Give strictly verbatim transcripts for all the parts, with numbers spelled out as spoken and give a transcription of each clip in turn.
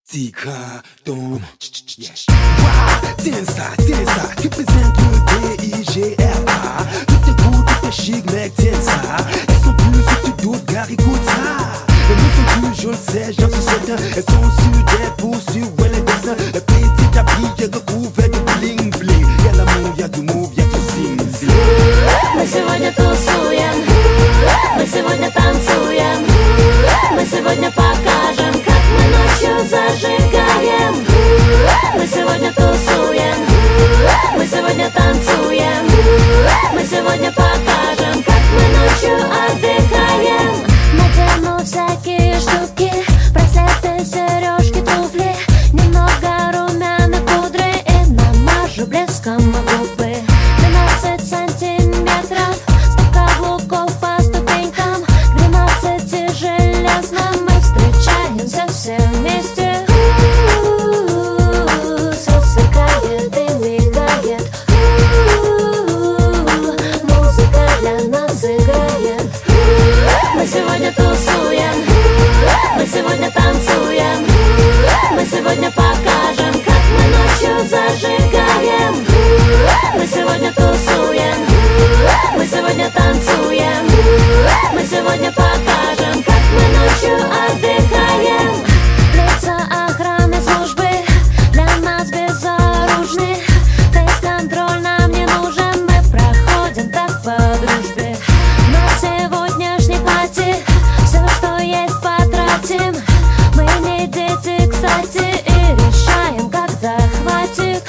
Tika, Dom, wow, Tensa, Tensa, représente le D I G R A. Tout est cool, tout est chic, mec, Tensa. Elles sont plus si tu doutes, gars, écoute ça. Elles ne sont plus, je le sais, j'en suis certain. Elles sont sur des postures, ouais, les dessins. Le petit habit est recouvert de bling bling. Y'a l'amour, y'a du move, y'a du zing zing. Мы сегодня тусуем, мы сегодня танцуем, мы сегодня покажем, как мы ночью зажигаем. Мы сегодня тусуем, мы сегодня танцуем, мы сегодня покажем, как мы ночью отдыхаем. Надену всякие штуки, браслеты, сережки, туфли, немного румяной пудры и намажу блеском губы. Двенадцать сантиметров, сто каблуков по ступенькам, к двенадцати железным мы встречаемся все вместе. Все сверкает и мигает, музыка для нас играет. Мы сегодня тусуем, мы сегодня танцуем, мы сегодня покажем, как мы ночью зажигаем. Мы сегодня тусуем, мы сегодня танцуем, мы сегодня покажем, как мы ночью отдыхаем. Лица охраны службы для нас безоружны. Фейс-контроль нам не нужен, мы проходим так по дружбе. На сегодняшней пати все, что есть, потратим. Мы не дети, кстати, и решаем, когда хватит.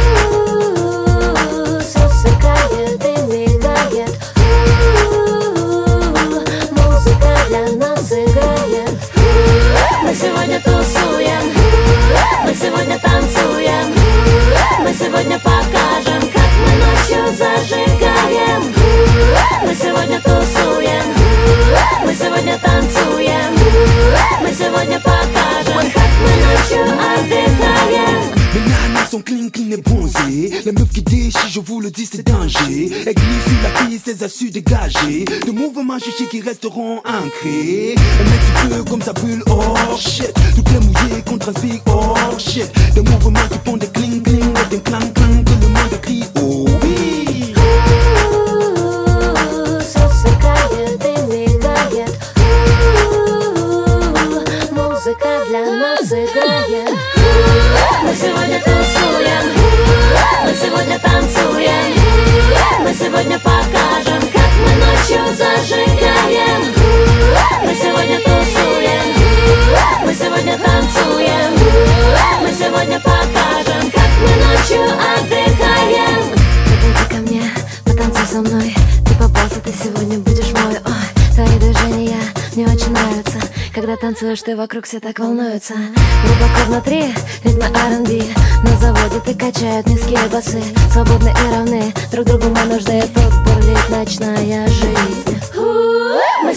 Все сверкает и мигает, музыка для нас играет. Мы сегодня тусуем, мы сегодня танцуем, мы сегодня покажем, как мы ночью зажигаем. Мы сегодня тусуем, мы сегодня танцуем, мы сегодня покажем, как мы ночью отдыхаем. Les nanas sont clean, clean et bronzées. La meuf qui déchire, je vous le dis, c'est danger. Elle glisse sur la piste, elle a su dégager. De mouvements chichis qui resteront ancrés. Elle met du feu comme ça brûle, oh shit. Tout est mouillé, qu'on transpire, oh shit. Des mouvements qui font des cling, cling et des clang, clang. Que le monde crie, oh oui. Все сверкает и мигает, музыка для нас играет. Мы сегодня тусуем, мы сегодня танцуем, мы сегодня покажем, как мы ночью зажигаем. Мы сегодня тусуем, мы сегодня танцуем, мы сегодня покажем, как мы ночью отдыхаем. Подойди ко мне, потанцуй со мной. Ты попался, ты сегодня будешь мой. Ой, твои движения мне очень нравятся. Когда танцуешь, ты вокруг все так волнуются. Глубоко внутри ритмы ар энд би. На заводе ты качают низкие басы. Свободны и равны, друг другу мы нужны. Тут бурлит ночная жизнь.